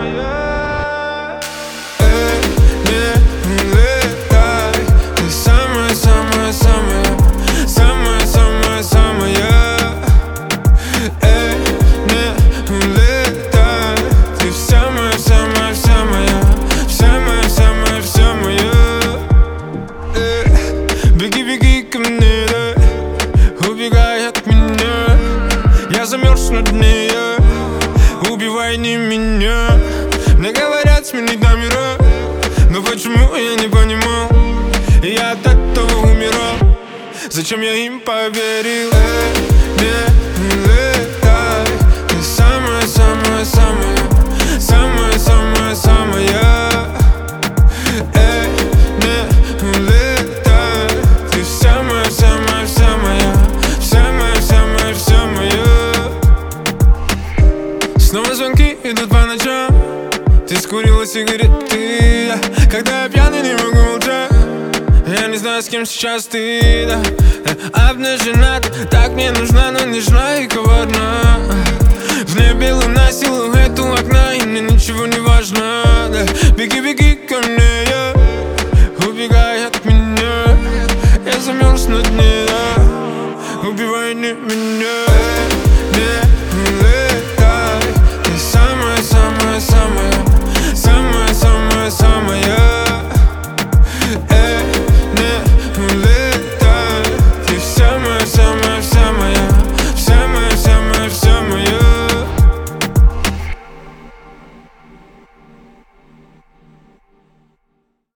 моя. Не улетай, ты самая-самая-самая, самая-самая-самая. Не улетай, ты вся моя-вся моя, вся моя. Беги-беги ко мне, убегай от меня. Я замерз на дне, убивай не меня. Мне говорят сменить номера, но почему я не понимал? Я от этого умирал. Зачем я им поверил? Не улетай, ты самая-самая-самая, самая-самая-самая. Не улетай, ты вся моя-вся моя, вся моя-вся моя. Снова звонки идут по ночам. Ты скурила сигареты, когда я пьяный, не могу молчать. Я не знаю, с кем сейчас ты, да. Обнажена, так мне нужна, но нежна и коварна. В небе луна, силуэт у окна, и мне ничего не важно, да. Беги-беги